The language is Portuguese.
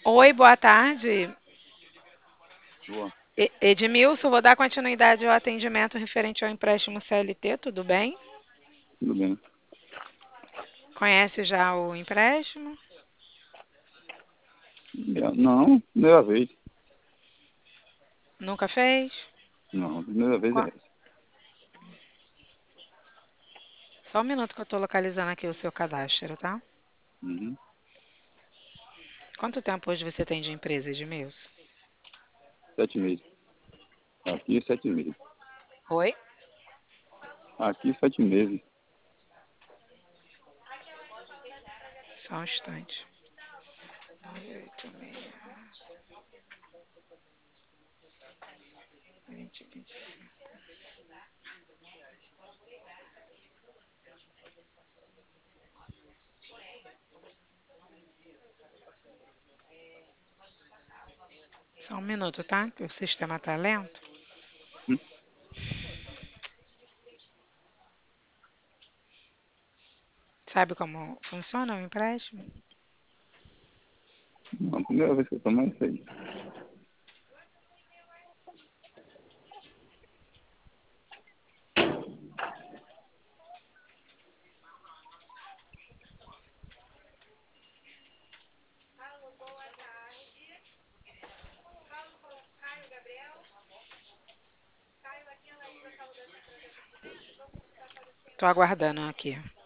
Oi, boa tarde. Boa, Edmilson, vou dar continuidade ao atendimento referente ao empréstimo CLT, tudo bem? tudo bem. Conhece já o empréstimo? Não, primeira vez. Nunca fez? Não, primeira vez é Qua- essa. Só um minuto que eu estou localizando aqui o seu cadastro, tá? Uhum. Quanto tempo hoje você tem de empresa, Edmilson? 7 meses. Aqui, 7 meses. Oi? Aqui, 7 meses. Só um instante. 986, 2025. Só um minuto, tá? Que o sistema tá lento. Hum? Sabe como funciona o empréstimo? Não, primeira vez que eu tomo isso aí. Tô aguardando aqui.